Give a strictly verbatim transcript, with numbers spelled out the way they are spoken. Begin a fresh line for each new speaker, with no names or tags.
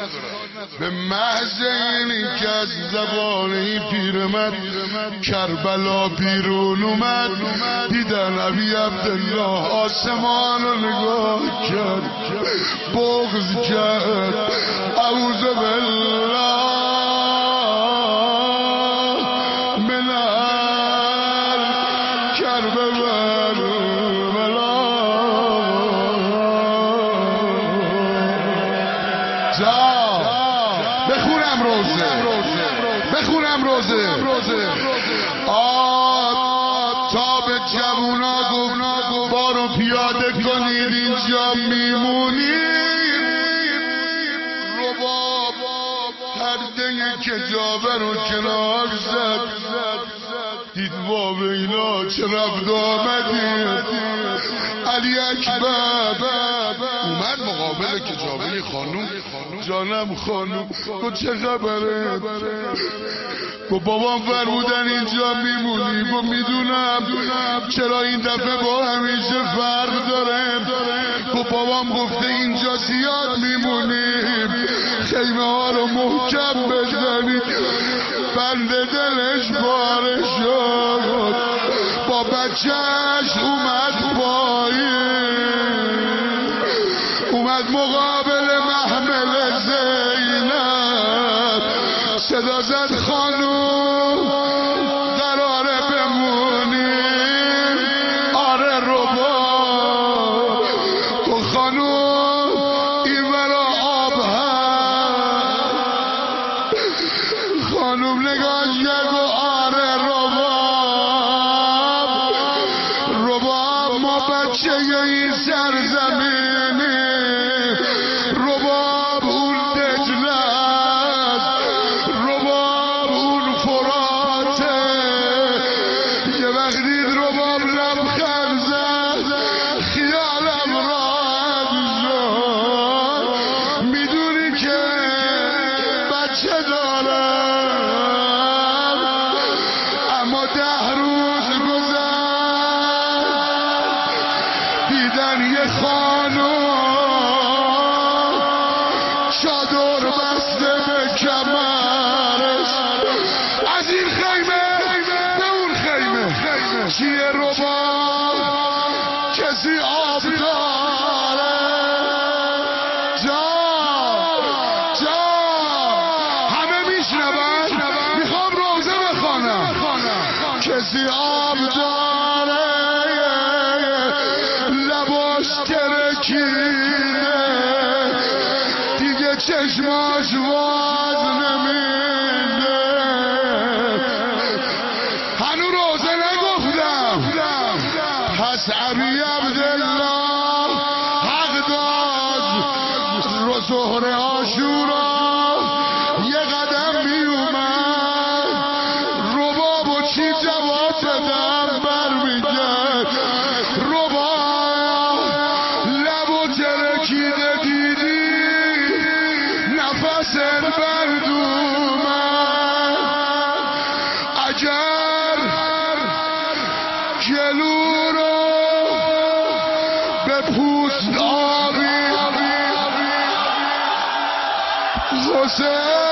به محض اینی که از زبانه پیرمرد کربلا بیرون اومد دیدن ابی عبدالله آسمان رو نگاه کرد بغض کرد اعوذ بالله من الکرب والبلا بخونم روزه بخونم روزه آب تا به جوونا گفت بارو پیاده کنید اینجا میمونید رباب پرده کجابه رو کنار زد دید باب اینا چه رفت آمدید علی اکبر اومد مقابل کجابه خانوم جانم خانوم گفت چه خبره گفت بابام فرمودن اینجا میمونی گفت میدونم چرا این دفعه با همیشه فرق داره گفت بابام گفته اینجا زیاد میمونیم خیمه ها رو محکم بزنید بنده دلش باره شد با بچهش اومد پایین اومد مقابل محمل زینب صدا زد خانوم قراره بمونیم آره ربا تو خانوم این ورا آب هست خانوم نگاه کرد و آره رباب رباب ما بچه این سرزمینی رباب اون دجله است رباب اون فراته یه وقت دید رباب لبخند زد خیالم راحت شد میدونی که بچه دارم اما ده روز گذشت دیدن یه خانوم چادر بسته به کمرش از این خیمه به اون خیمه چیه رباب کسی آب داره جا جا همه میشنون میخوام روزه بخوانم کسی آب داره لباش ترکیده دیگه چشماش واز نمیده هنو روزه نگفتم پس ابی عبدالله حق داد رو ظهر عاشورا یه قدم می اومد رباب و چی جواب بدم برمیگرد رباب لب و ترکیده دیدی نفست برد اومد اگر گلو رو به پوست آبی حسین